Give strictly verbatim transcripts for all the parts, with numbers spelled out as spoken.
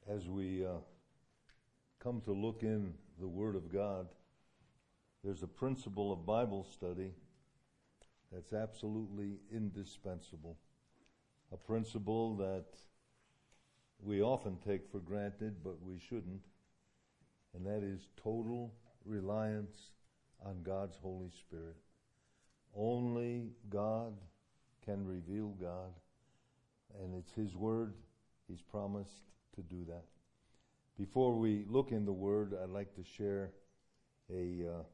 As we uh, come to look in the Word of God, there's a principle of Bible study that's absolutely indispensable. A principle that we often take for granted, but we shouldn't. And that is total reliance on God's Holy Spirit. Only God can reveal God. And it's His Word. He's promised to do that. Before we look in the Word, I'd like to share a uh,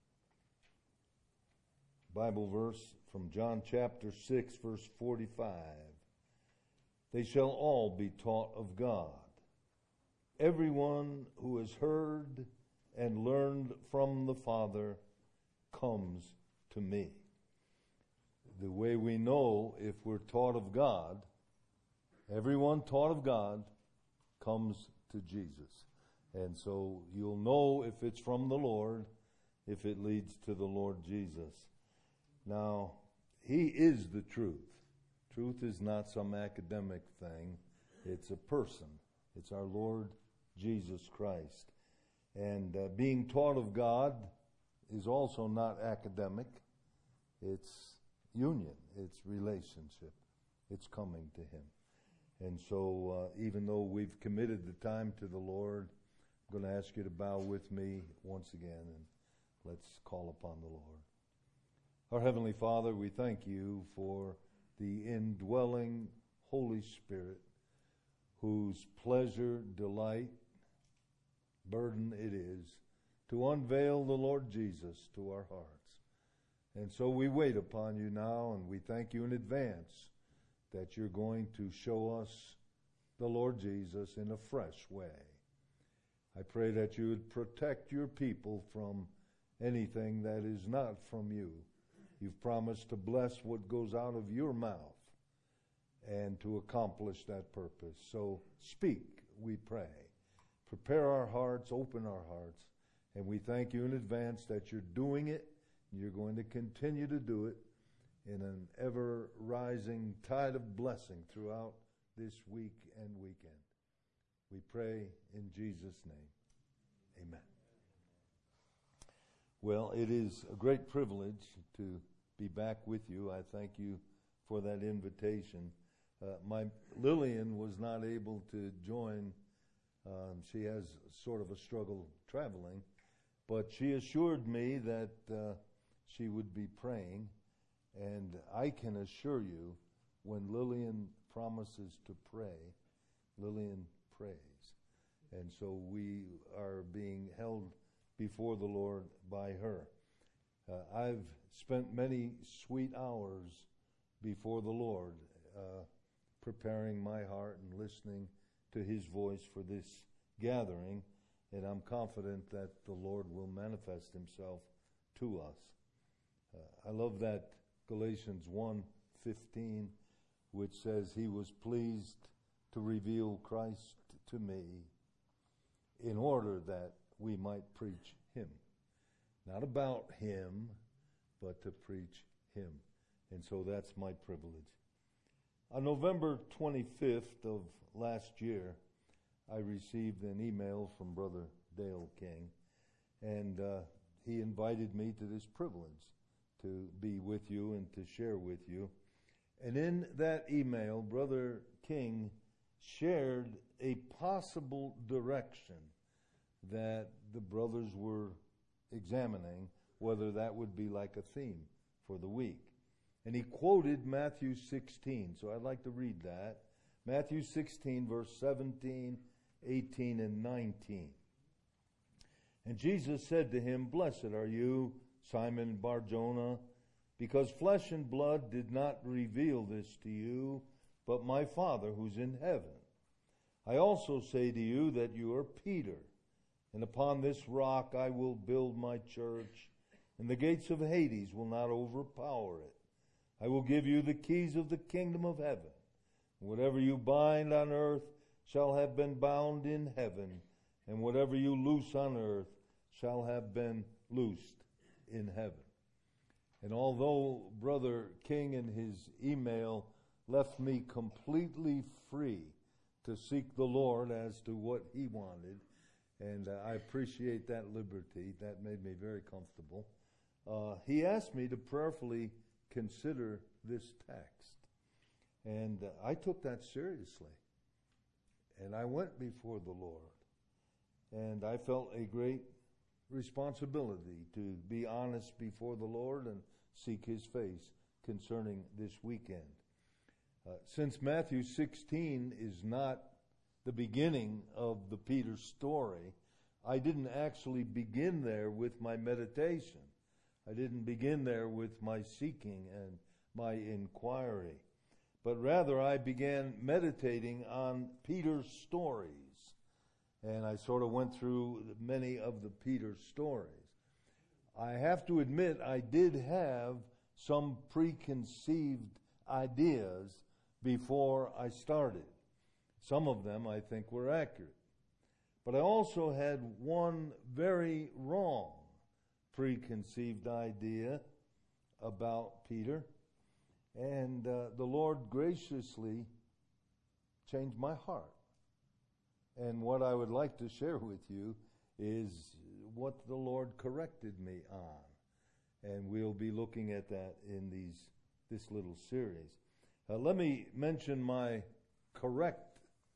Bible verse from John chapter six, verse forty-five. They shall all be taught of God. Everyone who has heard and learned from the Father comes to me. The way we know if we're taught of God, everyone taught of God comes to Jesus. And so you'll know if it's from the Lord, if it leads to the Lord Jesus. Now, He is the truth. Truth is not some academic thing. It's a person. It's our Lord Jesus Christ. And uh, being taught of God is also not academic. It's union. It's relationship. It's coming to Him. And so uh, even though we've committed the time to the Lord, I'm going to ask you to bow with me once again and let's call upon the Lord. Our Heavenly Father, we thank You for the indwelling Holy Spirit, whose pleasure, delight, burden it is to unveil the Lord Jesus to our hearts. And so we wait upon You now, and we thank You in advance that You're going to show us the Lord Jesus in a fresh way. I pray that You would protect Your people from anything that is not from You. You've promised to bless what goes out of Your mouth and to accomplish that purpose. So speak, we pray. Prepare our hearts, open our hearts, and we thank You in advance that You're doing it, and You're going to continue to do it in an ever-rising tide of blessing throughout this week and weekend. We pray in Jesus' name. Amen. Well, it is a great privilege to be back with you. I thank you for that invitation. Uh, my Lillian was not able to join. Um, she has sort of a struggle traveling, but she assured me that uh, she would be praying. And I can assure you, when Lillian promises to pray, Lillian prays. And so we are being held before the Lord by her. Uh, I've spent many sweet hours before the Lord, uh, preparing my heart and listening to His voice for this gathering. And I'm confident that the Lord will manifest Himself to us. Uh, I love that Galatians one fifteen, which says, He was pleased to reveal Christ to me in order that we might preach Him. Not about Him, but to preach Him. And so that's my privilege. On November twenty-fifth of last year, I received an email from Brother Dale King, and uh, he invited me to this privilege to be with you and to share with you. And in that email, Brother King shared a possible direction that the brothers were examining, whether that would be like a theme for the week. And he quoted Matthew sixteen, so I'd like to read that. Matthew sixteen, verse seventeen, eighteen, and nineteen. And Jesus said to him, Blessed are you, Simon Bar-Jonah, because flesh and blood did not reveal this to you, but my Father who's in heaven. I also say to you that you are Peter, and upon this rock I will build my church, and the gates of Hades will not overpower it. I will give you the keys of the kingdom of heaven. Whatever you bind on earth shall have been bound in heaven, and whatever you loose on earth shall have been loosed in heaven. And although Brother King in his email left me completely free to to seek the Lord as to what He wanted. And uh, I appreciate that liberty. That made me very comfortable. Uh, he asked me to prayerfully consider this text. And uh, I took that seriously. And I went before the Lord. And I felt a great responsibility to be honest before the Lord and seek His face concerning this weekend. Uh, since Matthew sixteen is not the beginning of the Peter story, I didn't actually begin there with my meditation. I didn't begin there with my seeking and my inquiry. But rather I began meditating on Peter's stories. And I sort of went through many of the Peter stories. I have to admit I did have some preconceived ideas before I started. Some of them I think were accurate. But I also had one very wrong preconceived idea about Peter. And uh, the Lord graciously changed my heart. And what I would like to share with you is what the Lord corrected me on. And we'll be looking at that in these this little series. Uh, let me mention my correct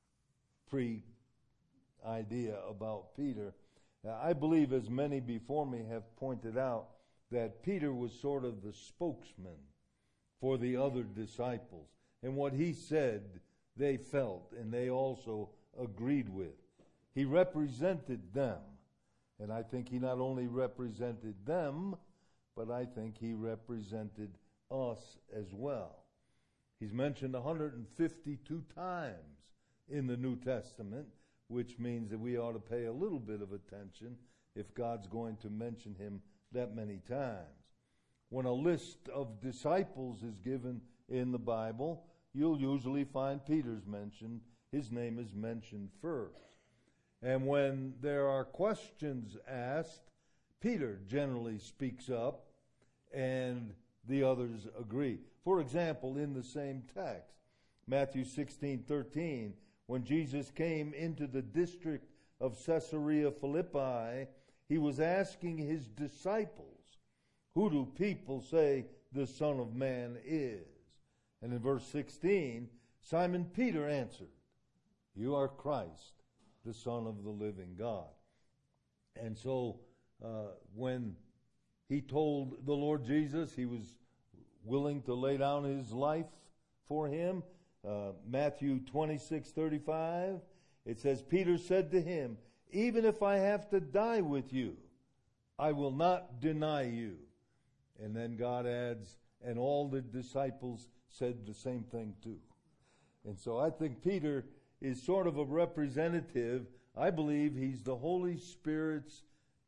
pre-idea about Peter. Uh, I believe, as many before me have pointed out, that Peter was sort of the spokesman for the other disciples. And what he said, they felt, and they also agreed with. He represented them. And I think he not only represented them, but I think he represented us as well. He's mentioned one hundred fifty-two times in the New Testament, which means that we ought to pay a little bit of attention if God's going to mention him that many times. When a list of disciples is given in the Bible, you'll usually find Peter's mentioned. His name is mentioned first. And when there are questions asked, Peter generally speaks up and the others agree. For example, in the same text, Matthew sixteen thirteen, when Jesus came into the district of Caesarea Philippi, he was asking his disciples, "Who do people say the Son of Man is?" And in verse sixteen, Simon Peter answered, "You are Christ, the Son of the living God." And so uh, when he told the Lord Jesus he was willing to lay down his life for him, uh, Matthew twenty-six thirty-five, it says, Peter said to him, "Even if I have to die with you, I will not deny you." And then God adds, and all the disciples said the same thing too. And so I think Peter is sort of a representative. I believe he's the Holy Spirit's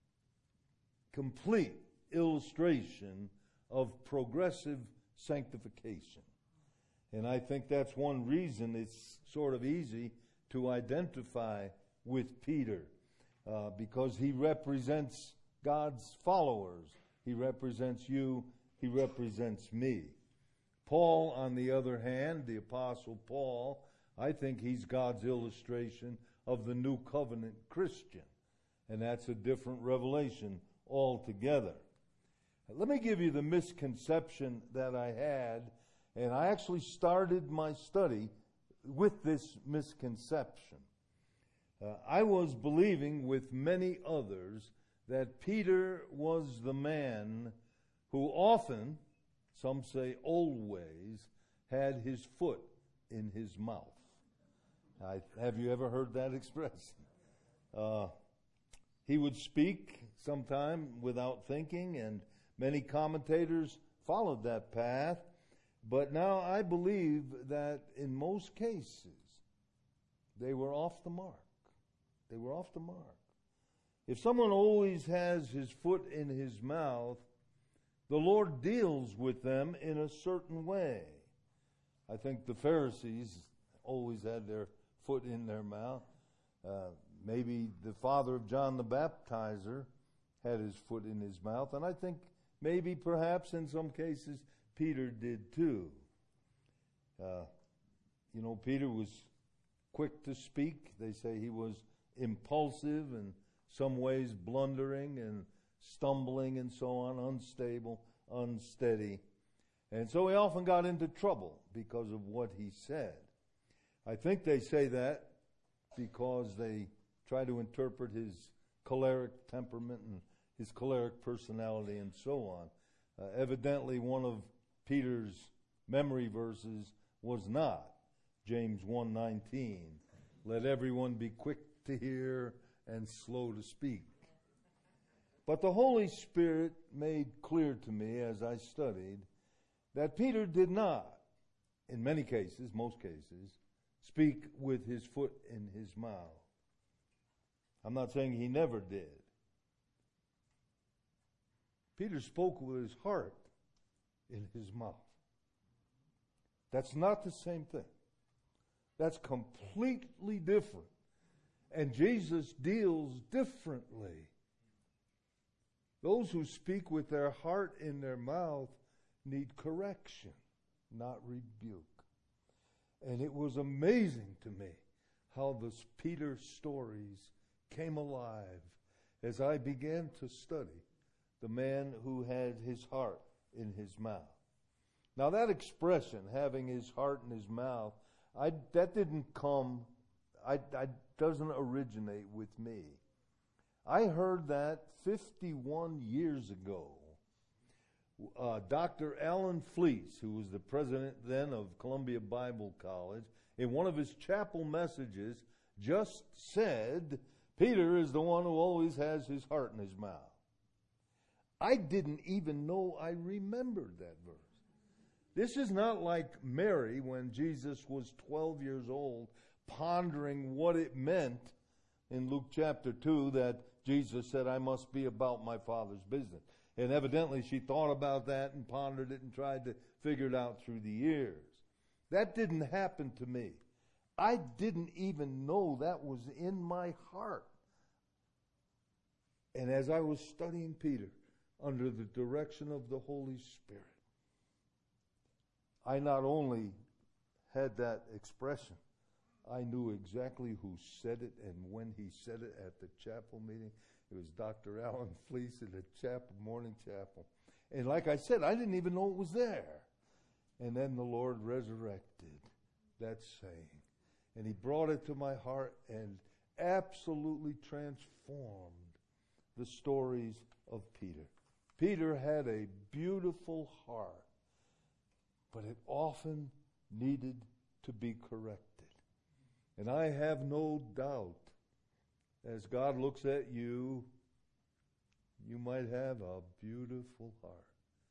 complete illustration of progressive sanctification. And I think that's one reason it's sort of easy to identify with Peter, uh, because he represents God's followers. He represents you. He represents me. Paul, on the other hand, the Apostle Paul, I think he's God's illustration of the new covenant Christian. And that's a different revelation altogether. Let me give you the misconception that I had, and I actually started my study with this misconception. Uh, I was believing with many others that Peter was the man who often, some say always, had his foot in his mouth. I, have you ever heard that expression? Uh, he would speak sometime without thinking, and many commentators followed that path. But now I believe that in most cases, they were off the mark. They were off the mark. If someone always has his foot in his mouth, the Lord deals with them in a certain way. I think the Pharisees always had their foot in their mouth. Uh, maybe the father of John the Baptizer had his foot in his mouth, and I think maybe perhaps in some cases Peter did too. Uh, you know, Peter was quick to speak. They say he was impulsive and some ways blundering and stumbling and so on, unstable, unsteady. And so he often got into trouble because of what he said. I think they say that because they try to interpret his choleric temperament and his choleric personality and so on. Uh, evidently, one of Peter's memory verses was not James one nineteen. Let everyone be quick to hear and slow to speak. But the Holy Spirit made clear to me as I studied that Peter did not, in many cases, most cases, speak with his foot in his mouth. I'm not saying he never did. Peter spoke with his heart in his mouth. That's not the same thing. That's completely different. And Jesus deals differently. Those who speak with their heart in their mouth need correction, not rebuke. And it was amazing to me how the Peter stories came alive as I began to study the man who had his heart in his mouth. Now that expression, having his heart in his mouth, I, that didn't come, I, I doesn't originate with me. I heard that fifty-one years ago. Uh, Doctor Alan Fleece, who was the president then of Columbia Bible College, in one of his chapel messages just said, Peter is the one who always has his heart in his mouth. I didn't even know I remembered that verse. This is not like Mary when Jesus was twelve years old, pondering what it meant in Luke chapter two that Jesus said, I must be about my Father's business. And evidently she thought about that and pondered it and tried to figure it out through the years. That didn't happen to me. I didn't even know that was in my heart. And as I was studying Peter, under the direction of the Holy Spirit, I not only had that expression, I knew exactly who said it and when he said it at the chapel meeting. It was Doctor Alan Fleece at the chapel, morning chapel. And like I said, I didn't even know it was there. And then the Lord resurrected that saying. And he brought it to my heart and absolutely transformed the stories of Peter. Peter had a beautiful heart, but it often needed to be corrected. And I have no doubt, as God looks at you, you might have a beautiful heart,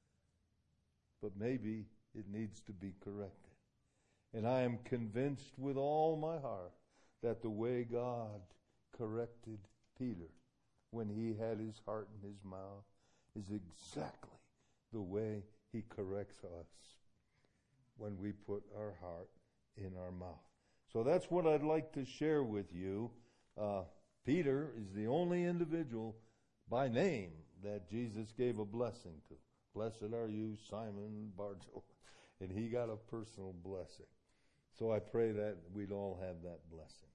but maybe it needs to be corrected. And I am convinced with all my heart that the way God corrected Peter when he had his heart in his mouth is exactly the way he corrects us when we put our heart in our mouth. So that's what I'd like to share with you. Uh, Peter is the only individual by name that Jesus gave a blessing to. Blessed are you, Simon Barjona. And he got a personal blessing. So I pray that we'd all have that blessing.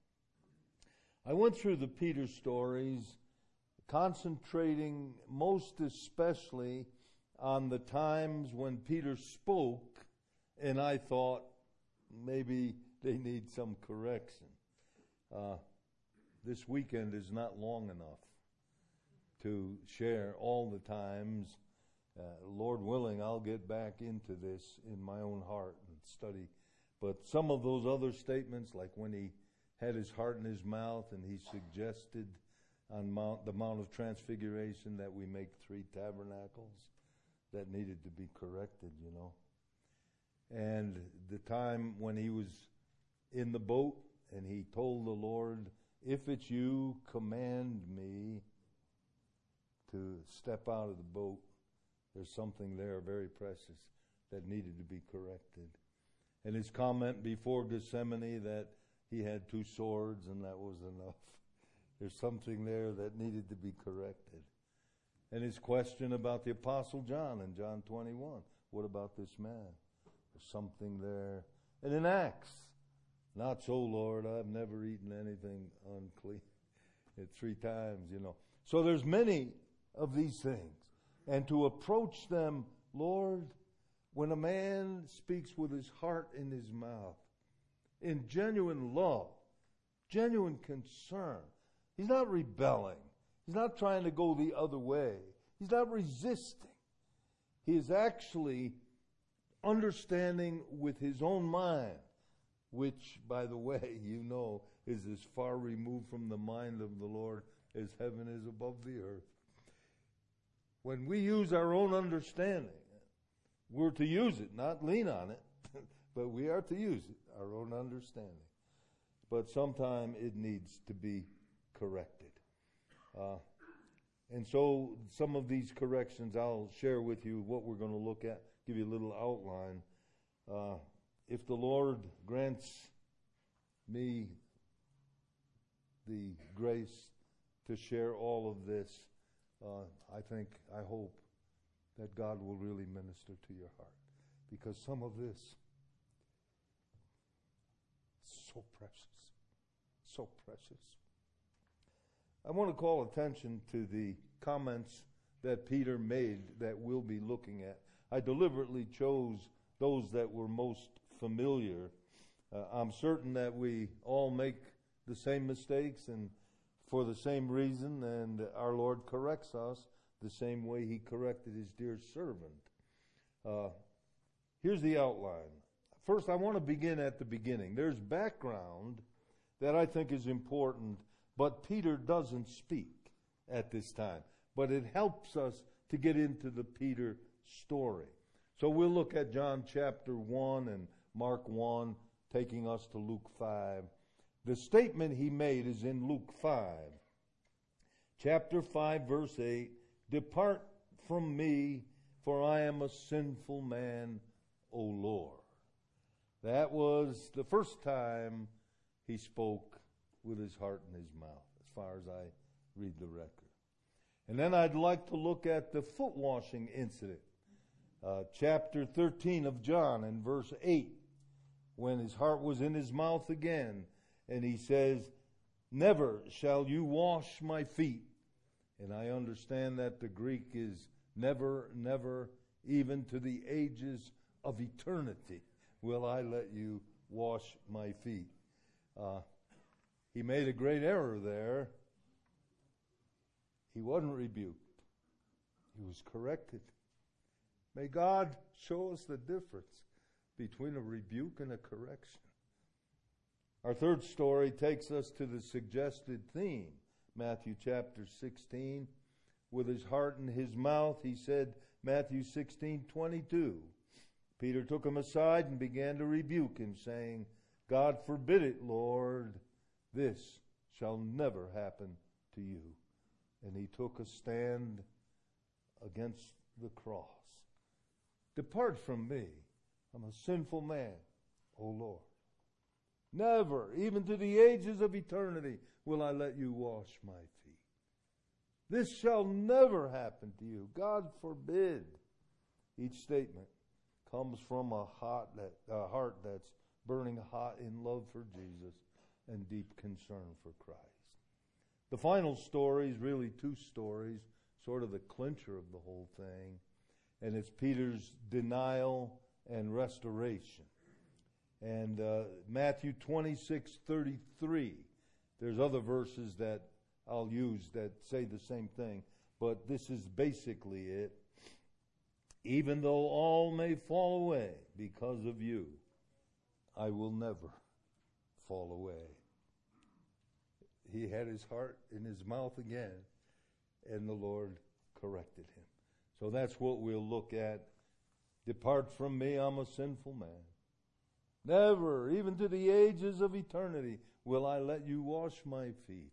I went through the Peter stories, concentrating most especially on the times when Peter spoke, and I thought maybe they need some correction. Uh, this weekend is not long enough to share all the times. Uh, Lord willing, I'll get back into this in my own heart and study. But some of those other statements, like when he had his heart in his mouth and he suggested on Mount, the Mount of Transfiguration that we make three tabernacles, that needed to be corrected, you know. And the time when he was in the boat and he told the Lord, if it's you, command me to step out of the boat. There's something there very precious that needed to be corrected. And his comment before Gethsemane that he had two swords and that was enough. There's something there that needed to be corrected. And his question about the Apostle John in John twenty-one. What about this man? There's something there. And in Acts, Not so, Lord. I've never eaten anything unclean. It three times, you know. So there's many of these things. And to approach them, Lord, when a man speaks with his heart in his mouth, in genuine love, genuine concern, he's not rebelling. He's not trying to go the other way. He's not resisting. He is actually understanding with his own mind, which, by the way, you know, is as far removed from the mind of the Lord as heaven is above the earth. When we use our own understanding, we're to use it, not lean on it, but we are to use it, our own understanding. But sometime it needs to be corrected. Uh, and so some of these corrections I'll share with you what we're going to look at, give you a little outline. Uh, if the Lord grants me the grace to share all of this, uh, I think, I hope that God will really minister to your heart. Because some of this is so precious, so precious. I want to call attention to the comments that Peter made that we'll be looking at. I deliberately chose those that were most familiar. Uh, I'm certain that we all make the same mistakes and for the same reason, and our Lord corrects us the same way he corrected his dear servant. Uh, here's the outline. First, I want to begin at the beginning. There's background that I think is important, but Peter doesn't speak at this time. But it helps us to get into the Peter story. So we'll look at John chapter one and Mark one, taking us to Luke five. The statement he made is in Luke five. Chapter five, verse eight, "Depart from me, for I am a sinful man, O Lord." That was the first time he spoke with his heart in his mouth, as far as I read the record. And then I'd like to look at the foot washing incident. Uh, chapter thirteen of John and verse eight, when his heart was in his mouth again, and he says, "Never shall you wash my feet." And I understand that the Greek is never, never, even to the ages of eternity, will I let you wash my feet. Uh, he made a great error there. He wasn't rebuked. He was corrected. May God show us the difference between a rebuke and a correction. Our third story takes us to the suggested theme. Matthew chapter sixteen. With his heart in his mouth, he said, Matthew sixteen twenty-two. Peter took him aside and began to rebuke him, saying, "God forbid it, Lord. This shall never happen to you." And he took a stand against the cross. "Depart from me. I'm a sinful man, O Lord. Never, even to the ages of eternity, will I let you wash my feet. This shall never happen to you. God forbid." Each statement comes from a heart, that, a heart that's burning hot in love for Jesus and deep concern for Christ. The final story is really two stories, sort of the clincher of the whole thing, and it's Peter's denial and restoration. And uh, Matthew twenty-six thirty-three, there's other verses that I'll use that say the same thing, but this is basically it. "Even though all may fall away because of you, I will never fall away." He had his heart in his mouth again, and the Lord corrected him. So that's what we'll look at. "Depart from me, I'm a sinful man. Never, even to the ages of eternity, will I let you wash my feet."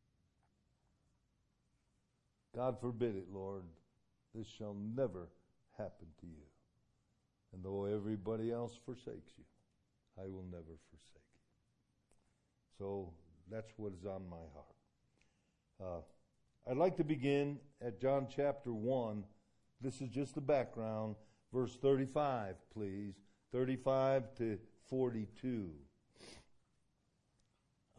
God forbid it, Lord. This shall never happen to you. And though everybody else forsakes you, I will never forsake you. So that's what is on my heart. Uh, I'd like to begin at John chapter one. This is just the background. Verse thirty-five, please. thirty-five to forty-two.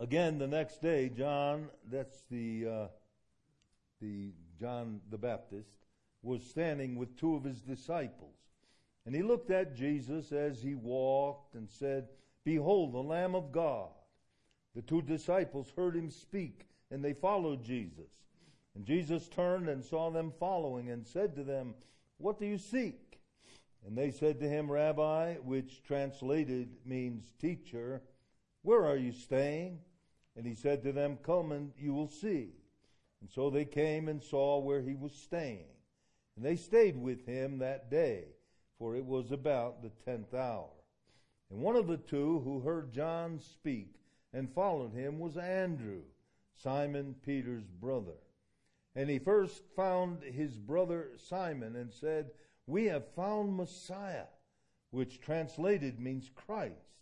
Again, the next day, John, that's the uh, the John the Baptist, was standing with two of his disciples. And he looked at Jesus as he walked and said, "Behold, the Lamb of God." The two disciples heard him speak, and they followed Jesus. And Jesus turned and saw them following and said to them, "What do you seek?" And they said to him, "Rabbi," which translated means teacher, "where are you staying?" And he said to them, "Come and you will see." And so they came and saw where he was staying. And they stayed with him that day, for it was about the tenth hour. And one of the two who heard John speak and followed him was Andrew, Simon Peter's brother. And he first found his brother Simon and said, "We have found Messiah," which translated means Christ.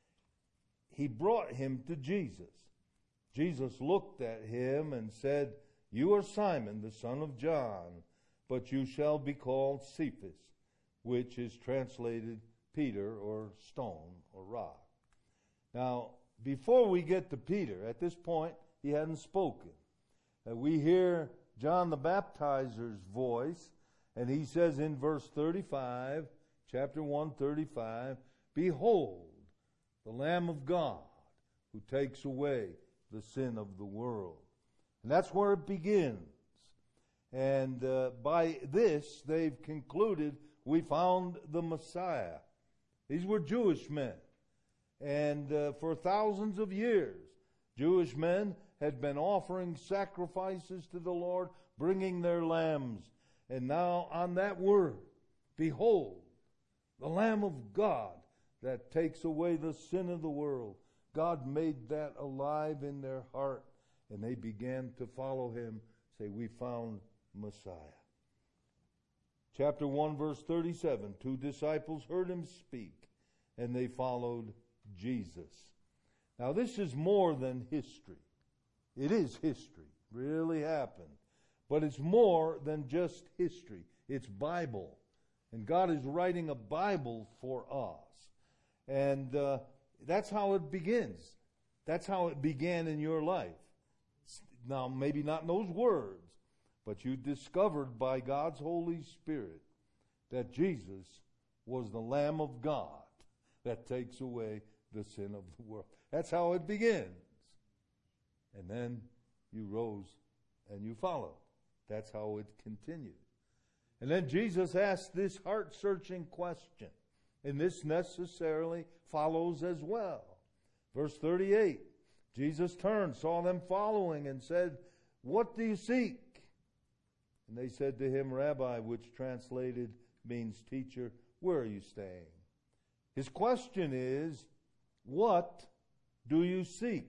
He brought him to Jesus. Jesus looked at him and said, "You are Simon, the son of John, but you shall be called Cephas," which is translated Peter or stone or rock. Now, before we get to Peter, at this point, he hadn't spoken. Uh, we hear John the Baptizer's voice, and he says in verse thirty-five, chapter one, thirty-five, "Behold, the Lamb of God, who takes away the sin of the world." And that's where it begins. And uh, by this, they've concluded we found the Messiah. These were Jewish men. And uh, for thousands of years, Jewish men had been offering sacrifices to the Lord, bringing their lambs. And now on that word, "Behold, the Lamb of God that takes away the sin of the world," God made that alive in their heart, and they began to follow him, say, "We found Messiah." Chapter one, verse thirty-seven, two disciples heard him speak, and they followed Jesus. Now this is more than history. It is history, really happened. But it's more than just history. It's Bible. And God is writing a Bible for us. And uh, that's how it begins. That's how it began in your life. Now, maybe not in those words, but you discovered by God's Holy Spirit that Jesus was the Lamb of God that takes away the sin of the world. That's how it begins. And then you rose and you followed. That's how it continued. And then Jesus asked this heart-searching question. And this necessarily follows as well. Verse thirty-eight, Jesus turned, saw them following, and said, "What do you seek?" And they said to him, "Rabbi," which translated means teacher, "where are you staying?" His question is, what do you seek?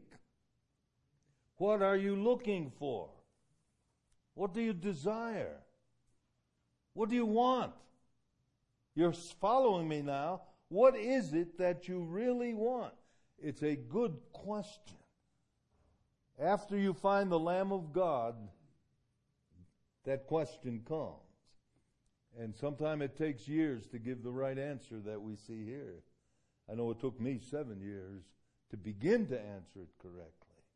What are you looking for? What do you desire? What do you want? You're following me now. What is it that you really want? It's a good question. After you find the Lamb of God, that question comes. And sometimes it takes years to give the right answer that we see here. I know it took me seven years to begin to answer it correctly.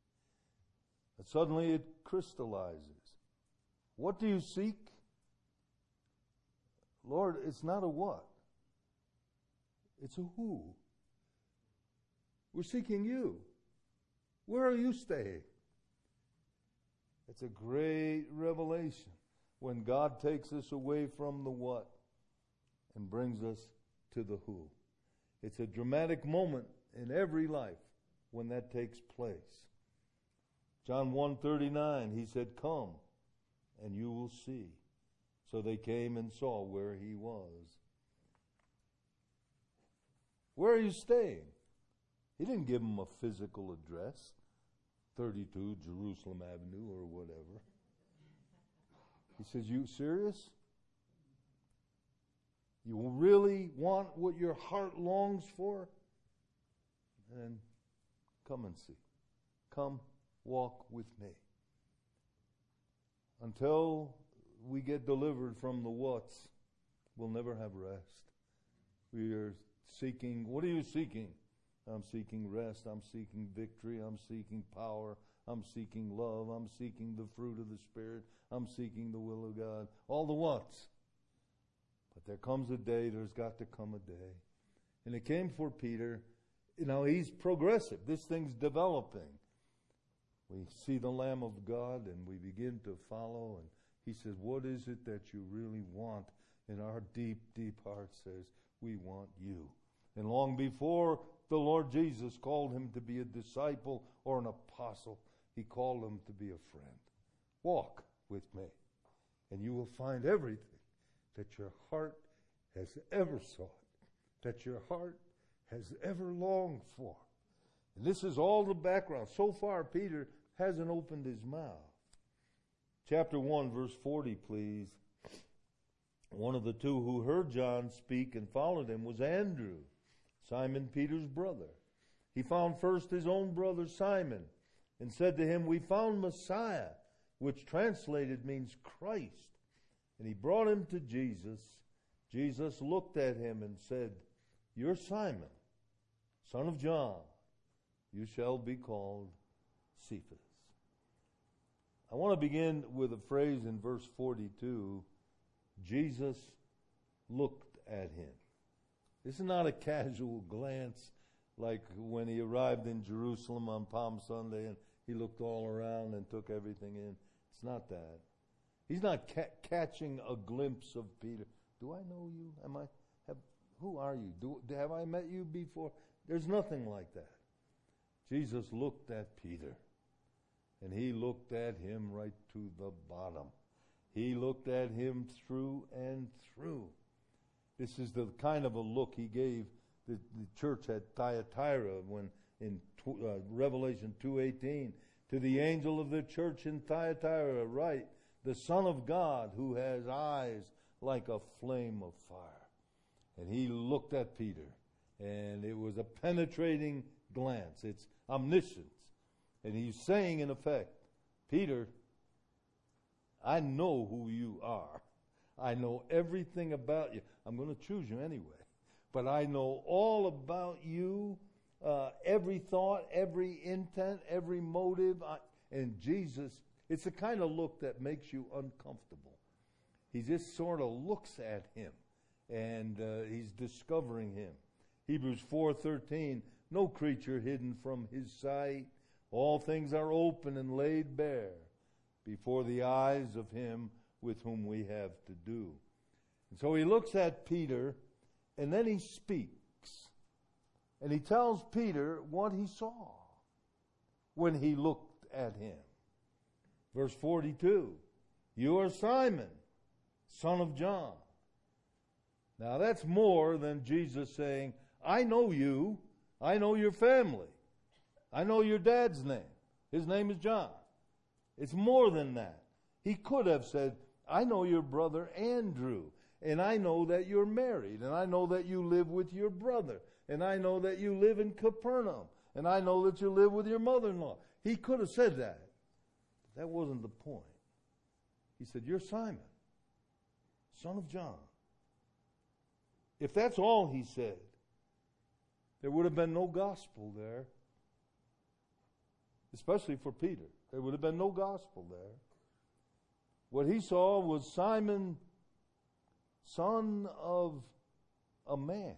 But suddenly it crystallizes. What do you seek? Lord, it's not a what. It's a who. We're seeking you. Where are you staying? It's a great revelation when God takes us away from the what and brings us to the who. It's a dramatic moment in every life when that takes place. John one thirty-nine, he said, "Come and you will see." So they came and saw where he was. Where are you staying? He didn't give them a physical address, thirty-two Jerusalem Avenue or whatever. He says, "You serious? You really want what your heart longs for? Then come and see. Come walk with me." Until we get delivered from the what's, we'll never have rest. We are seeking, what are you seeking? I'm seeking rest. I'm seeking victory. I'm seeking power. I'm seeking love. I'm seeking the fruit of the Spirit. I'm seeking the will of God. All the wants. But there comes a day, there's got to come a day. And it came for Peter. You know, he's progressive. This thing's developing. We see the Lamb of God and we begin to follow. And he says, what is it that you really want? And our deep, deep heart says, we want you. And long before the Lord Jesus called him to be a disciple or an apostle, he called him to be a friend. Walk with me, and you will find everything that your heart has ever sought, that your heart has ever longed for. And this is all the background. So far, Peter hasn't opened his mouth. Chapter one, verse forty, please. One of the two who heard John speak and followed him was Andrew, Simon Peter's brother. He found first his own brother Simon and said to him, we found Messiah, which translated means Christ. And he brought him to Jesus. Jesus looked at him and said, you're Simon, son of John. You shall be called Cephas. I want to begin with a phrase in verse forty-two. Jesus looked at him. This is not a casual glance like when he arrived in Jerusalem on Palm Sunday and he looked all around and took everything in. It's not that. He's not ca- catching a glimpse of Peter. Do I know you? Am I? Have, who are you? Do, have I met you before? There's nothing like that. Jesus looked at Peter, and he looked at him right to the bottom. He looked at him through and through. This is the kind of a look he gave the, the church at Thyatira when in tw- uh, Revelation two eighteen, to the angel of the church in Thyatira, write, the Son of God who has eyes like a flame of fire. And he looked at Peter, and it was a penetrating glance. It's omniscience. And he's saying, in effect, Peter, I know who you are. I know everything about you. I'm going to choose you anyway. But I know all about you, uh, every thought, every intent, every motive. I, and Jesus, it's the kind of look that makes you uncomfortable. He just sort of looks at him, and uh, he's discovering him. Hebrews four thirteen, no creature hidden from his sight. All things are open and laid bare before the eyes of him with whom we have to do. And so he looks at Peter, and then he speaks. And he tells Peter what he saw when he looked at him. Verse forty-two, you are Simon, son of John. Now that's more than Jesus saying, I know you, I know your family, I know your dad's name. His name is John. It's more than that. He could have said, I know your brother Andrew, and I know that you're married, and I know that you live with your brother, and I know that you live in Capernaum, and I know that you live with your mother-in-law. He could have said that. But that wasn't the point. He said, you're Simon, son of John. If that's all he said, there would have been no gospel there, especially for Peter. There would have been no gospel there. What he saw was Simon, son of a man,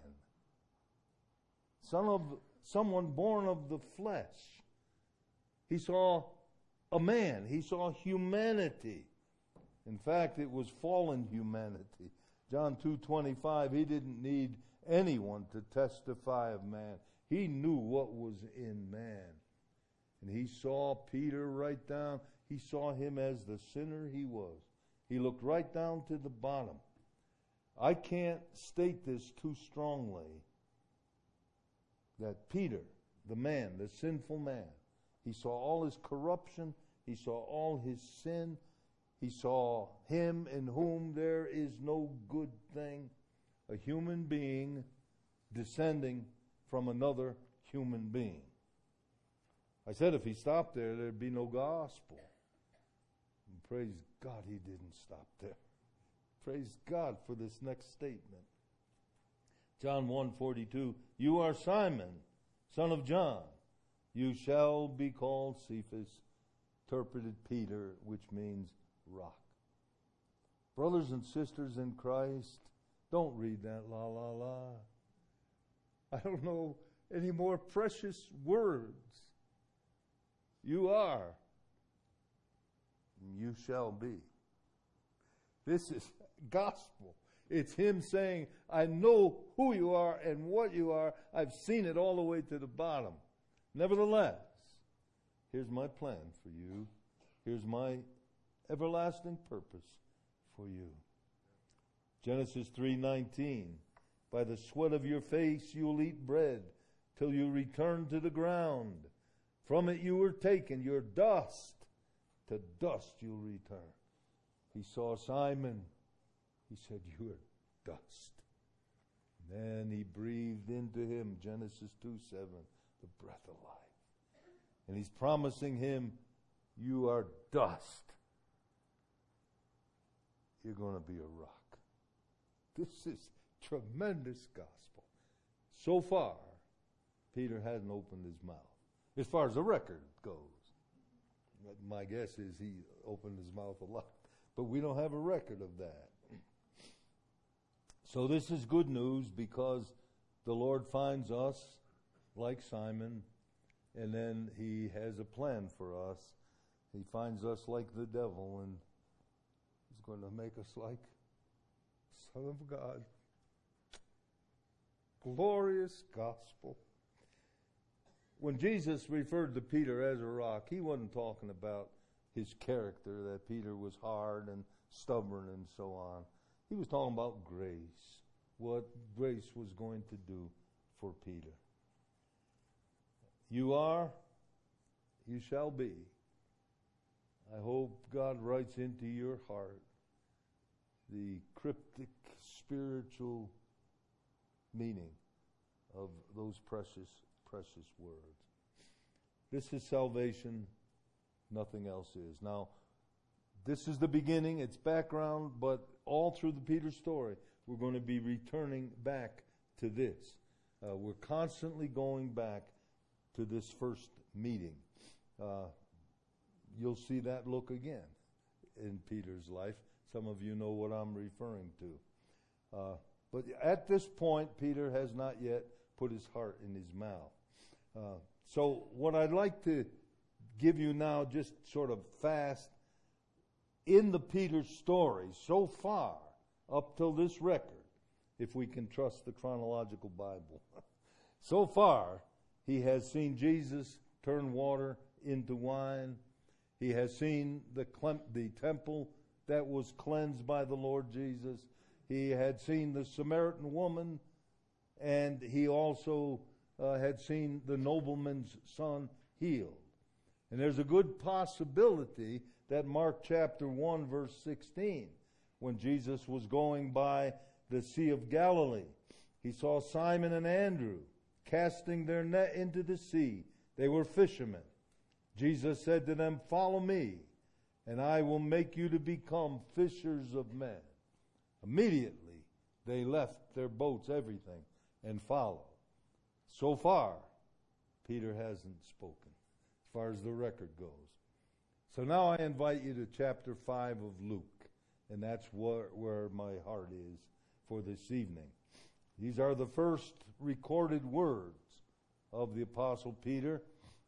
son of someone born of the flesh. He saw a man. He saw humanity. In fact, it was fallen humanity. John two twenty-five, he didn't need anyone to testify of man. He knew what was in man. And he saw Peter right down. He saw him as the sinner he was. He looked right down to the bottom. I can't state this too strongly, that Peter, the man, the sinful man, he saw all his corruption. He saw all his sin. He saw him in whom there is no good thing, a human being descending from another human being. I said if he stopped there, there'd be no gospel. And praise God he didn't stop there. Praise God for this next statement. John one forty-two, you are Simon, son of John. You shall be called Cephas, interpreted Peter, which means rock. Brothers and sisters in Christ, don't read that la la la. I don't know any more precious words. You are. You shall be. This is gospel. It's him saying, I know who you are and what you are. I've seen it all the way to the bottom. Nevertheless, here's my plan for you. Here's my everlasting purpose for you. Genesis three nineteen. By the sweat of your face you'll eat bread till you return to the ground. From it you were taken, your dust. To dust you'll return. He saw Simon. He said, you are dust. Then he breathed into him, Genesis two seven, the breath of life. And he's promising him, you are dust. You're going to be a rock. This is tremendous gospel. So far, Peter hasn't opened his mouth. As far as the record goes. My guess is he opened his mouth a lot. But we don't have a record of that. So this is good news because the Lord finds us like Simon, and then he has a plan for us. He finds us like the devil, and he's going to make us like Son of God. Glorious gospel. When Jesus referred to Peter as a rock, he wasn't talking about his character, that Peter was hard and stubborn and so on. He was talking about grace, what grace was going to do for Peter. You are, you shall be. I hope God writes into your heart the cryptic spiritual meaning of those precious, precious words. This is salvation. Nothing else is. Now, this is the beginning. It's background, but all through the Peter story, we're going to be returning back to this. Uh, we're constantly going back to this first meeting. Uh, you'll see that look again in Peter's life. Some of you know what I'm referring to. Uh, but at this point, Peter has not yet put his heart in his mouth. Uh, so what I'd like to give you now, just sort of fast, in the Peter story so far, up till this record, if we can trust the chronological Bible. So far, he has seen Jesus turn water into wine. He has seen the, clem- the temple that was cleansed by the Lord Jesus. He had seen the Samaritan woman, and he also uh, had seen the nobleman's son healed. And there's a good possibility that Mark chapter one, verse sixteen, when Jesus was going by the Sea of Galilee, he saw Simon and Andrew casting their net into the sea. They were fishermen. Jesus said to them, "Follow me, and I will make you to become fishers of men." Immediately, they left their boats, everything, and followed. So far, Peter hasn't spoken, as far as the record goes. So now I invite you to chapter five of Luke, and that's where, where my heart is for this evening. These are the first recorded words of the Apostle Peter,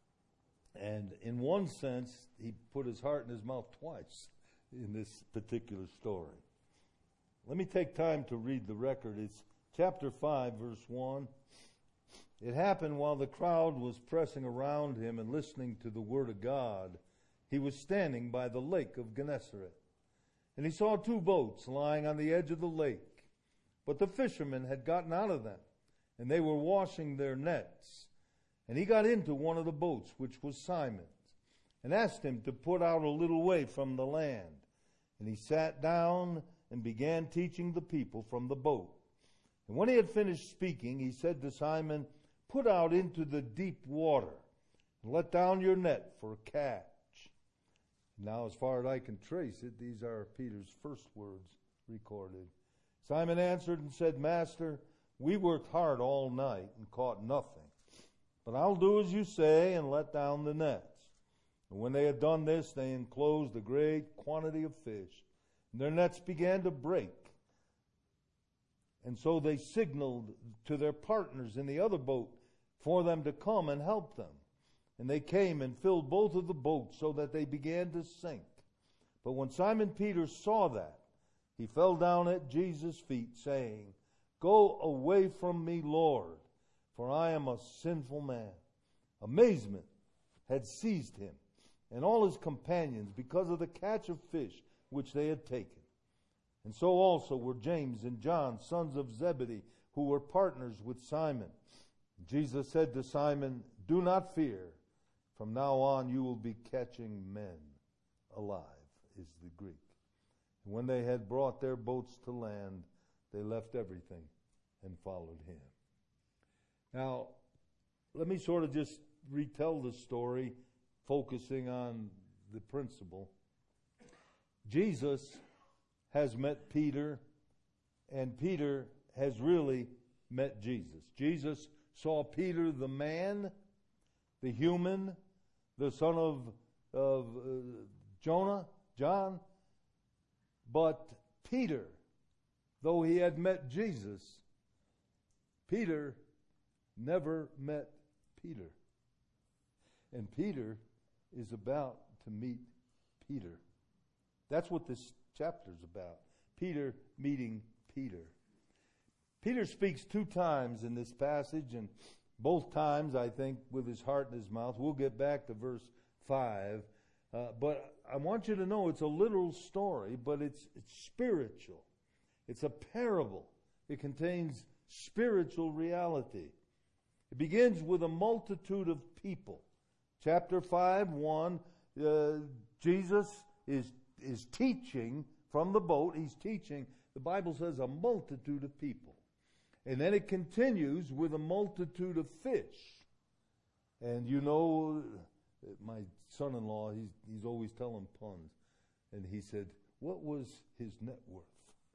and in one sense, he put his heart in his mouth twice in this particular story. Let me take time to read the record. It's chapter five, verse one. It happened while the crowd was pressing around him and listening to the word of God. He was standing by the lake of Gennesaret, and he saw two boats lying on the edge of the lake. But the fishermen had gotten out of them, and they were washing their nets. And he got into one of the boats, which was Simon's, and asked him to put out a little way from the land. And he sat down and began teaching the people from the boat. And when he had finished speaking, he said to Simon, "Put out into the deep water, and let down your net for a catch." Now, as far as I can trace it, these are Peter's first words recorded. Simon answered and said, "Master, we worked hard all night and caught nothing. But I'll do as you say and let down the nets. And when they had done this, they enclosed a great quantity of fish. And their nets began to break. And so they signaled to their partners in the other boat for them to come and help them. And they came and filled both of the boats so that they began to sink. But when Simon Peter saw that, he fell down at Jesus' feet, saying, Go away from me, Lord, for I am a sinful man. Amazement had seized him and all his companions because of the catch of fish which they had taken. And so also were James and John, sons of Zebedee, who were partners with Simon. Jesus said to Simon, Do not fear. From now on you will be catching men alive, is the Greek. And when they had brought their boats to land, they left everything and followed him. Now, let me sort of just retell the story, focusing on the principle. Jesus has met Peter, and Peter has really met Jesus. Jesus saw Peter, the man, the human, the son of, of uh, Jonah, John. But Peter, though he had met Jesus, Peter never met Peter. And Peter is about to meet Peter. That's what this chapter is about. Peter meeting Peter. Peter speaks two times in this passage, and both times, I think, with his heart in his mouth. We'll get back to verse five. Uh, but I want you to know it's a literal story, but it's, it's spiritual. It's a parable. It contains spiritual reality. It begins with a multitude of people. Chapter five, one, uh, Jesus is, is teaching from the boat. He's teaching, the Bible says, a multitude of people. And then it continues with a multitude of fish. And you know, my son-in-law, he's, he's always telling puns. And he said, what was his net worth?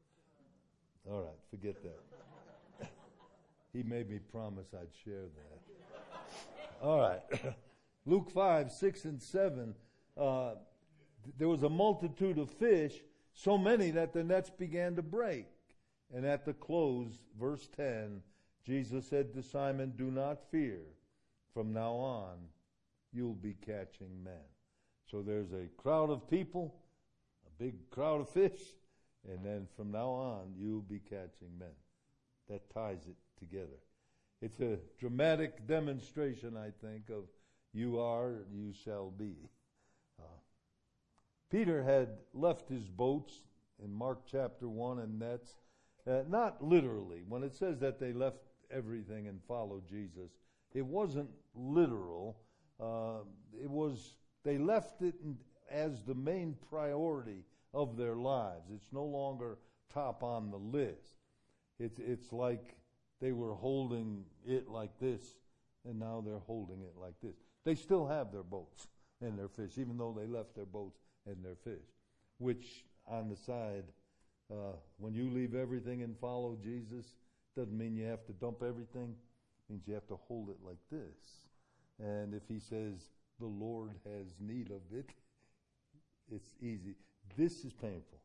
All right, forget that. He made me promise I'd share that. All right. Luke five, six, and seven. Uh, there was a multitude of fish, so many that the nets began to break. And at the close, verse ten, Jesus said to Simon, Do not fear. From now on, you'll be catching men. So there's a crowd of people, a big crowd of fish, and then from now on, you'll be catching men. That ties it together. It's a dramatic demonstration, I think, of you are, you shall be. Uh, Peter had left his boats in Mark chapter one and nets. Uh, not literally. When it says that they left everything and followed Jesus, it wasn't literal. Uh, it was, they left it in, as the main priority of their lives. It's no longer top on the list. It's, it's like they were holding it like this, and now they're holding it like this. They still have their boats and their fish, even though they left their boats and their fish, which on the side, Uh, when you leave everything and follow Jesus, doesn't mean you have to dump everything. It means you have to hold it like this. And if he says the Lord has need of it, it's easy. This is painful.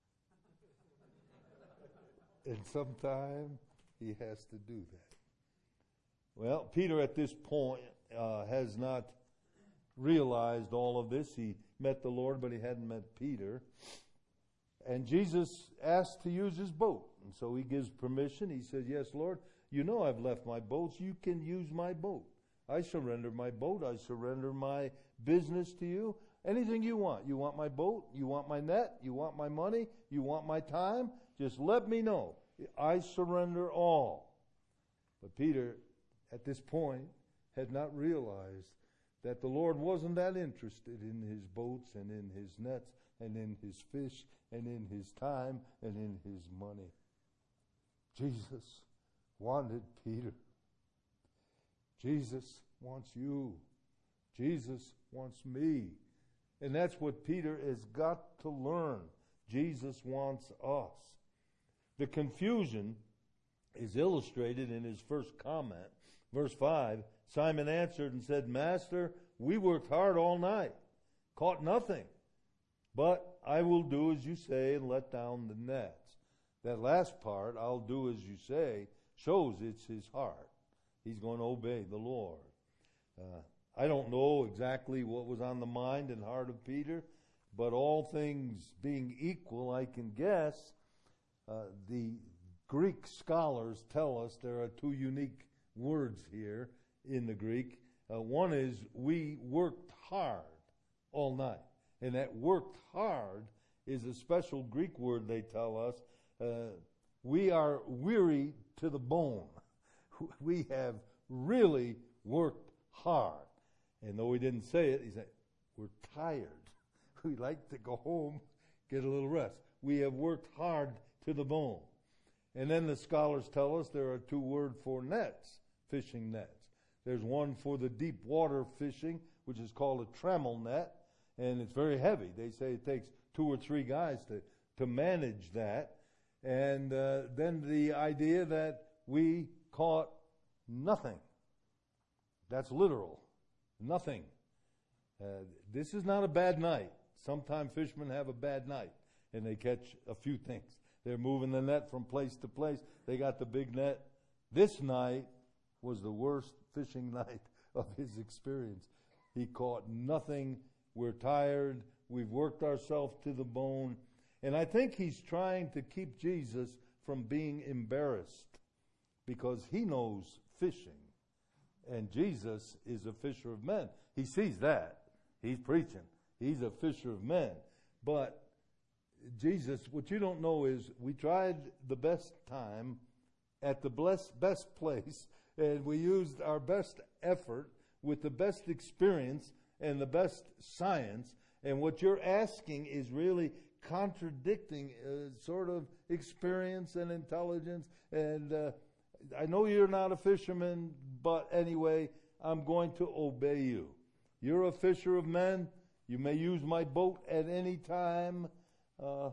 And sometimes he has to do that. Well, Peter at this point uh, has not realized all of this. He met the Lord, but he hadn't met Peter. And Jesus asked to use his boat. And so he gives permission. He says, yes, Lord, you know I've left my boats. You can use my boat. I surrender my boat. I surrender my business to you. Anything you want. You want my boat? You want my net? You want my money? You want my time? Just let me know. I surrender all. But Peter, at this point, had not realized that the Lord wasn't that interested in his boats and in his nets and in his fish and in his time and in his money. Jesus wanted Peter. Jesus wants you. Jesus wants me. And that's what Peter has got to learn. Jesus wants us. The confusion is illustrated in his first comment. Verse five Simon answered and said, Master, we worked hard all night, caught nothing. But I will do as you say and let down the nets. That last part, I'll do as you say, shows it's his heart. He's going to obey the Lord. Uh, I don't know exactly what was on the mind and heart of Peter, but all things being equal, I can guess uh, the Greek scholars tell us there are two unique words here in the Greek. Uh, one is, we worked hard all night. And that worked hard is a special Greek word they tell us. Uh, we are weary to the bone. We have really worked hard. And though he didn't say it, he said, we're tired. We like to go home, get a little rest. We have worked hard to the bone. And then the scholars tell us there are two words for nets, fishing nets. There's one for the deep water fishing, which is called a trammel net, and it's very heavy. They say it takes two or three guys to, to manage that. And uh, then the idea that we caught nothing. That's literal. Nothing. Uh, this is not a bad night. Sometimes fishermen have a bad night, and they catch a few things. They're moving the net from place to place. They got the big net. This night was the worst fishing night of his experience. He caught nothing. We're tired. We've worked ourselves to the bone. And I think he's trying to keep Jesus from being embarrassed because he knows fishing. And Jesus is a fisher of men. He sees that. He's preaching. He's a fisher of men. But Jesus, what you don't know is we tried the best time at the blessed, best place, and we used our best effort with the best experience and the best science. And what you're asking is really contradicting uh, sort of experience and intelligence. And uh, I know you're not a fisherman, but anyway, I'm going to obey you. You're a fisher of men. You may use my boat at any time. Uh,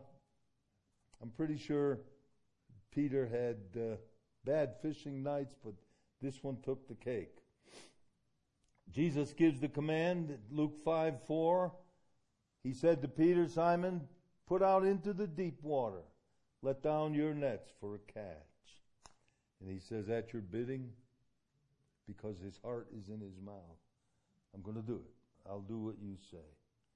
I'm pretty sure Peter had uh, bad fishing nights, but this one took the cake. Jesus gives the command, Luke five four. He said to Peter, Simon, put out into the deep water. Let down your nets for a catch. And he says, at your bidding, because his heart is in his mouth. I'm going to do it. I'll do what you say.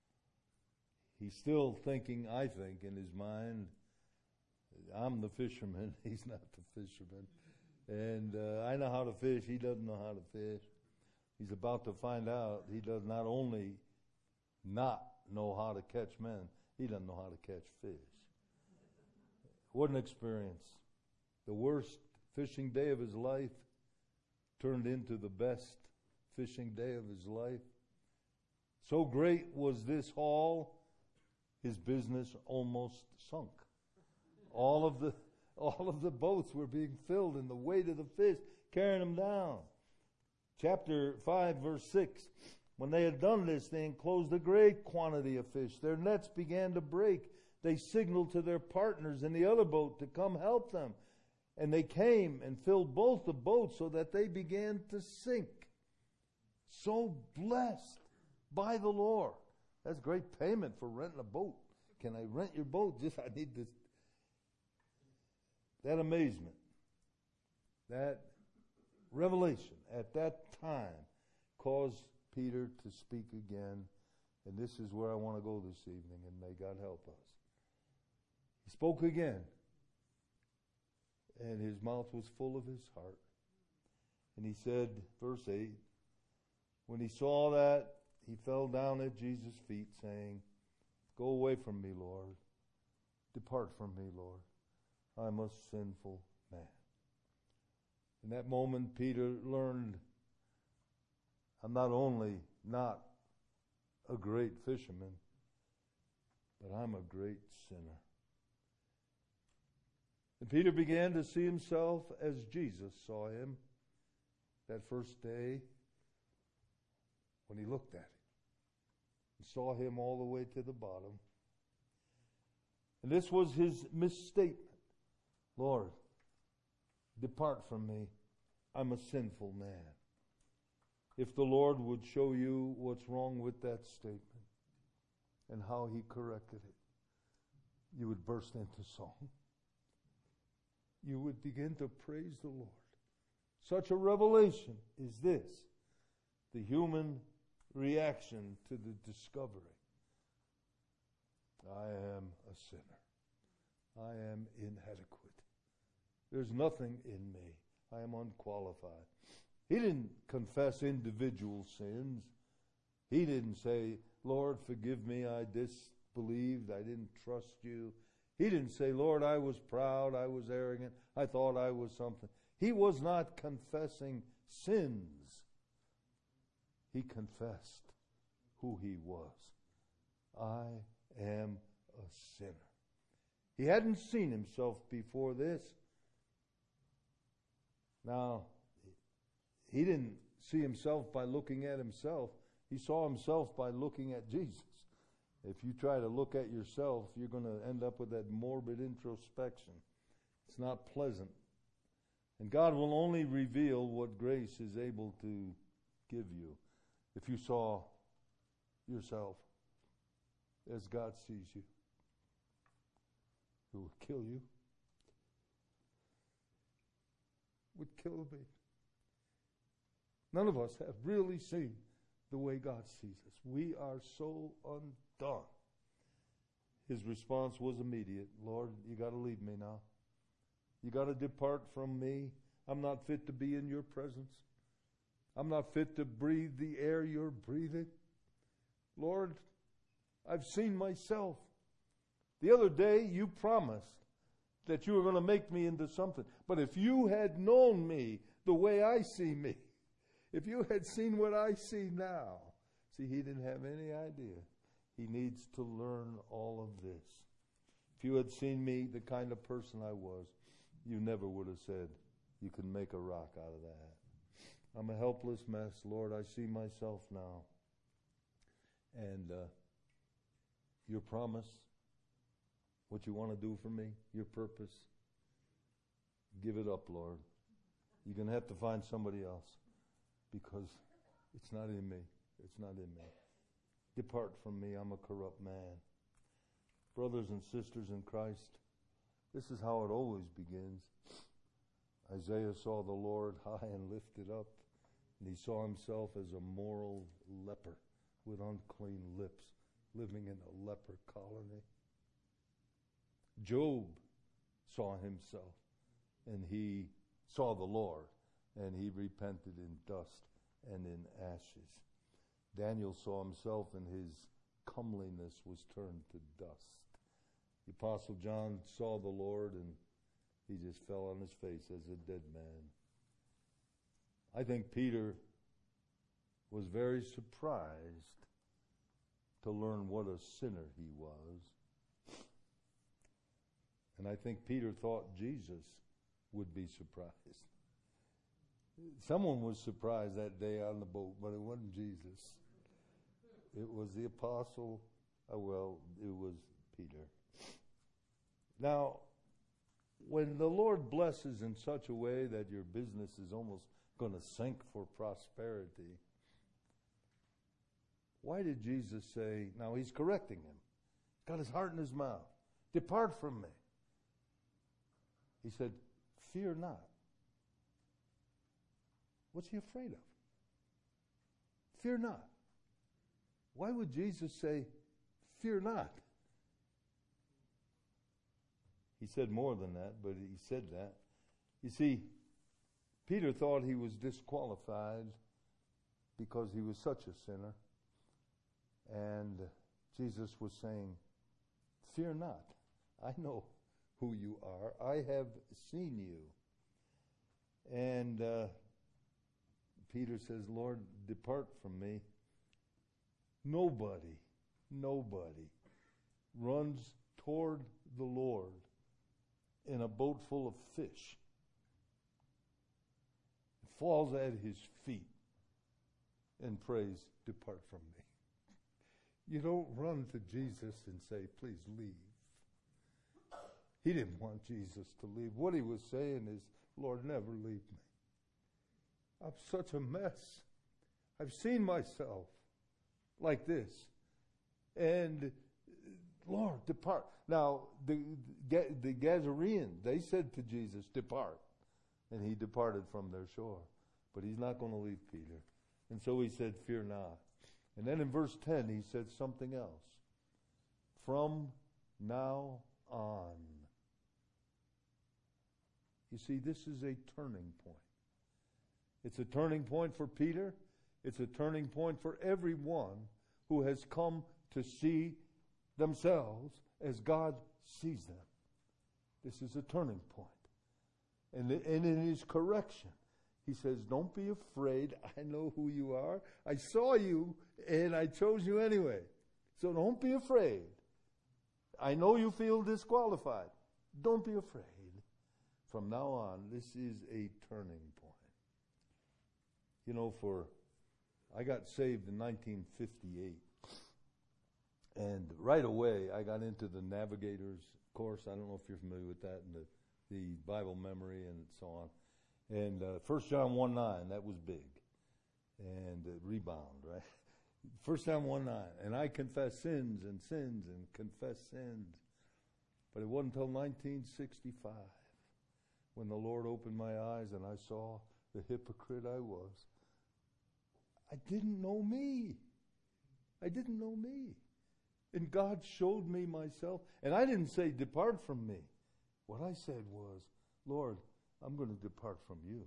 He's still thinking, I think, in his mind, I'm the fisherman. He's not the fisherman. And uh, I know how to fish. He doesn't know how to fish. He's about to find out he does not only not know how to catch men, he doesn't know how to catch fish. What an experience. The worst fishing day of his life turned into the best fishing day of his life. So great was this haul, his business almost sunk. All of the all of the boats were being filled, and the weight of the fish carrying them down. Chapter five, verse six. When they had done this, they enclosed a great quantity of fish. Their nets began to break. They signaled to their partners in the other boat to come help them. And they came and filled both the boats so that they began to sink. So blessed by the Lord. That's great payment for renting a boat. Can I rent your boat? Just I need this. That amazement, that revelation at that time caused Peter to speak again. And this is where I want to go this evening, and may God help us. He spoke again, and his mouth was full of his heart. And he said, verse eight, when he saw that, he fell down at Jesus' feet, saying, go away from me, Lord. Depart from me, Lord. I'm a sinful man. In that moment, Peter learned, I'm not only not a great fisherman, but I'm a great sinner. And Peter began to see himself as Jesus saw him that first day when he looked at him. He saw him all the way to the bottom. And this was his misstatement. Lord, depart from me. I'm a sinful man. if the Lord would show you what's wrong with that statement and how He corrected it, you would burst into song. You would begin to praise the Lord. Such a revelation is this, the human reaction to the discovery. I am a sinner. I am inadequate. There's nothing in me. I am unqualified. He didn't confess individual sins. He didn't say, Lord, forgive me, I disbelieved, I didn't trust you. He didn't say, Lord, I was proud, I was arrogant, I thought I was something. He was not confessing sins. He confessed who he was. I am a sinner. He hadn't seen himself before this. Now, he didn't see himself by looking at himself. He saw himself by looking at Jesus. If you try to look at yourself, you're going to end up with that morbid introspection. It's not pleasant. And God will only reveal what grace is able to give you. If you saw yourself as God sees you, it would kill you. It would kill me. None of us have really seen the way God sees us. We are so undone. His response was immediate. Lord, you got to leave me now. You got to depart from me. I'm not fit to be in your presence. I'm not fit to breathe the air you're breathing. Lord, I've seen myself. The other day you promised that you were going to make me into something. But if you had known me the way I see me, if you had seen what I see now, see, he didn't have any idea. He needs to learn all of this. If you had seen me, the kind of person I was, you never would have said, you can make a rock out of that. I'm a helpless mess. Lord, I see myself now. And uh, your promise, what you want to do for me, your purpose, give it up, Lord. You're going to have to find somebody else. Because it's not in me. It's not in me. Depart from me. I'm a corrupt man. Brothers and sisters in Christ, this is how it always begins. Isaiah saw the Lord high and lifted up, and he saw himself as a moral leper with unclean lips, living in a leper colony. Job saw himself, and he saw the Lord, and he repented in dust and in ashes. Daniel saw himself, and his comeliness was turned to dust. The Apostle John saw the Lord, and he just fell on his face as a dead man. I think Peter was very surprised to learn what a sinner he was. And I think Peter thought Jesus would be surprised. Someone was surprised that day on the boat, but it wasn't Jesus. It was the apostle, uh, well, it was Peter. Now, when the Lord blesses in such a way that your business is almost going to sink for prosperity, why did Jesus say, now he's correcting him. He's got his heart in his mouth. Depart from me. He said, fear not. What's he afraid of? Fear not. Why would Jesus say, fear not? He said more than that, but he said that. You see, Peter thought he was disqualified because he was such a sinner. And Jesus was saying, fear not. I know who you are. I have seen you. And uh, Peter says, Lord, depart from me. Nobody, nobody runs toward the Lord in a boat full of fish, falls at his feet and prays, depart from me. You don't run to Jesus and say, please leave. He didn't want Jesus to leave. What he was saying is, Lord, never leave me. I'm such a mess. I've seen myself like this. And Lord, depart. Now, the, the, the Gazareans, they said to Jesus, depart. And he departed from their shore. But he's not going to leave Peter. And so he said, fear not. And then in verse ten, he said something else. From now on. You see, this is a turning point. It's a turning point for Peter. It's a turning point for everyone who has come to see themselves as God sees them. This is a turning point. And, and in his correction, he says, don't be afraid. I know who you are. I saw you, and I chose you anyway. So don't be afraid. I know you feel disqualified. Don't be afraid. From now on, this is a turning point. You know, for I got saved in nineteen fifty-eight. And right away, I got into the Navigator's course. I don't know if you're familiar with that, and the, the Bible memory and so on. And uh, First John one nine, that was big. And uh, rebound, right? First John one nine. And I confess sins and sins and confess sins. But it wasn't until nineteen sixty-five when the Lord opened my eyes and I saw the hypocrite I was. I didn't know me. I didn't know me. And God showed me myself. And I didn't say, depart from me. What I said was, Lord, I'm going to depart from you.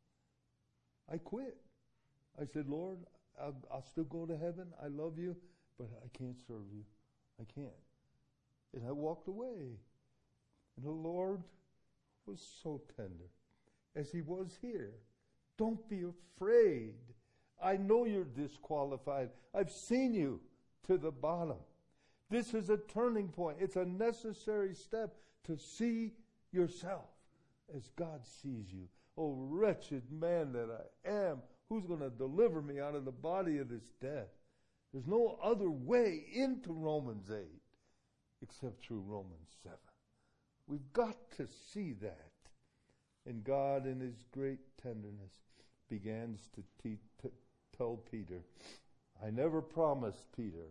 I quit. I said, Lord, I'll, I'll still go to heaven. I love you, but I can't serve you. I can't. And I walked away. And the Lord was so tender, as he was here. Don't be afraid. I know you're disqualified. I've seen you to the bottom. This is a turning point. It's a necessary step to see yourself as God sees you. Oh, wretched man that I am, who's going to deliver me out of the body of this death? There's no other way into Romans eight except through Romans seven. We've got to see that. And God, in his great tenderness, begins to te- t- tell Peter, I never promised Peter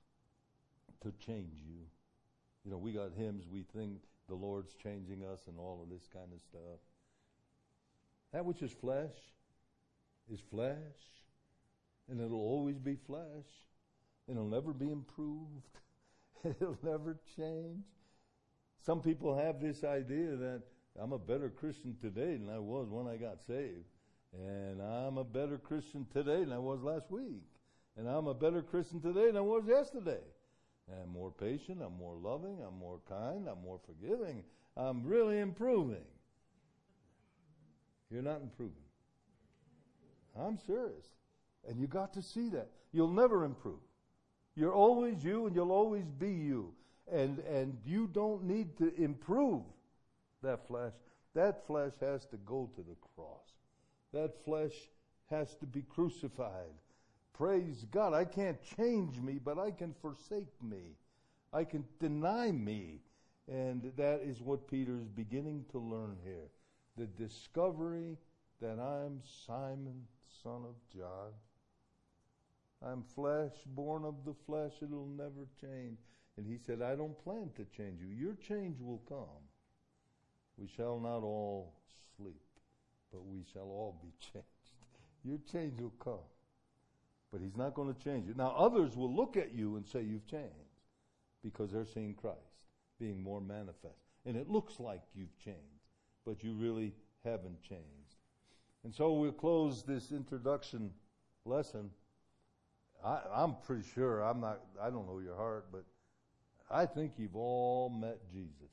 to change you. You know, we got hymns, we think the Lord's changing us and all of this kind of stuff. That which is flesh is flesh, and it'll always be flesh. It'll never be improved. It'll never change. Some people have this idea that I'm a better Christian today than I was when I got saved. And I'm a better Christian today than I was last week. And I'm a better Christian today than I was yesterday. And I'm more patient, I'm more loving, I'm more kind, I'm more forgiving. I'm really improving. You're not improving. I'm serious. And you got to see that. You'll never improve. You're always you and you'll always be you. And and you don't need to improve that flesh. That flesh has to go to the cross. That flesh has to be crucified. Praise God. I can't change me, but I can forsake me. I can deny me. And that is what Peter's beginning to learn here. The discovery that I'm Simon, son of John. I'm flesh, born of the flesh. It'll never change. And he said, I don't plan to change you. Your change will come. We shall not all sleep, but we shall all be changed. Your change will come. But he's not going to change you. Now, others will look at you and say you've changed because they're seeing Christ being more manifest. And it looks like you've changed, but you really haven't changed. And so we'll close this introduction lesson. I, I'm pretty sure, I'm not, I don't know your heart, but I think you've all met Jesus.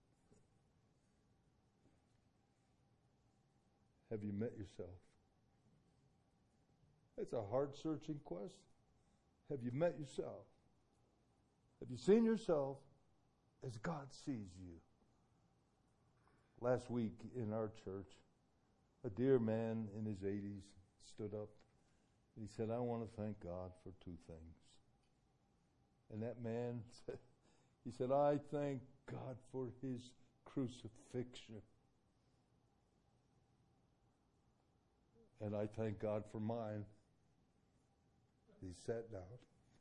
Have you met yourself? It's a heart-searching question. Have you met yourself? Have you seen yourself as God sees you? Last week in our church, a dear man in his eighties stood up. He said, I want to thank God for two things. And that man said, he said, I thank God for his crucifixion. And I thank God for mine. He sat down.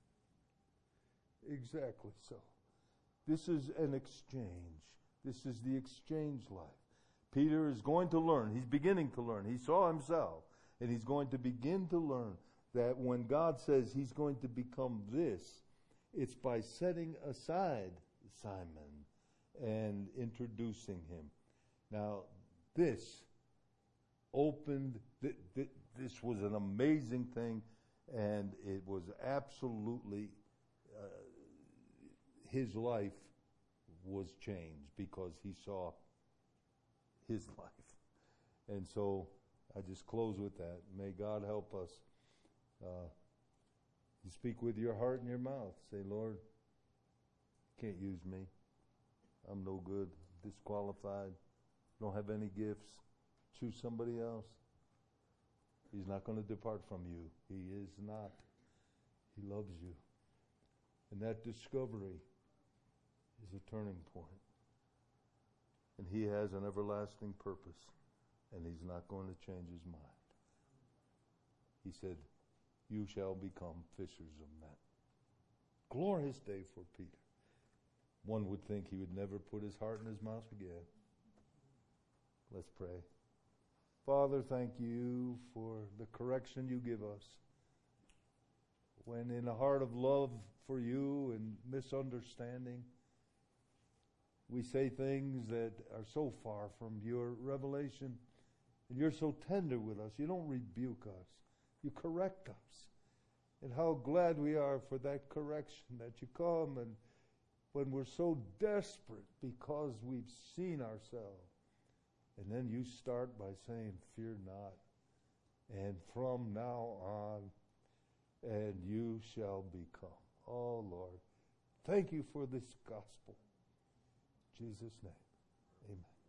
Exactly so. This is an exchange. This is the exchange life. Peter is going to learn. He's beginning to learn. He saw himself, and he's going to begin to learn that when God says he's going to become this, it's by setting aside Simon and introducing him. Now, this opened, th- th- this was an amazing thing, and it was absolutely, uh, his life was changed because he saw his life. And so I just close with that. May God help us. Uh, you speak with your heart and your mouth. Say, Lord, can't use me. I'm no good, disqualified, don't have any gifts. Choose somebody else. He's not going to depart from you. He is not. He loves you. And that discovery is a turning point. And he has an everlasting purpose. And he's not going to change his mind. He said, you shall become fishers of men. Glorious day for Peter. One would think he would never put his heart in his mouth again. Let's pray. Father, thank you for the correction you give us. When in a heart of love for you and misunderstanding, we say things that are so far from your revelation, and you're so tender with us. You don't rebuke us. You correct us. And how glad we are for that correction, that you come and when we're so desperate because we've seen ourselves. And then you start by saying, fear not. And from now on, and you shall become. Oh, Lord, thank you for this gospel. In Jesus' name, amen.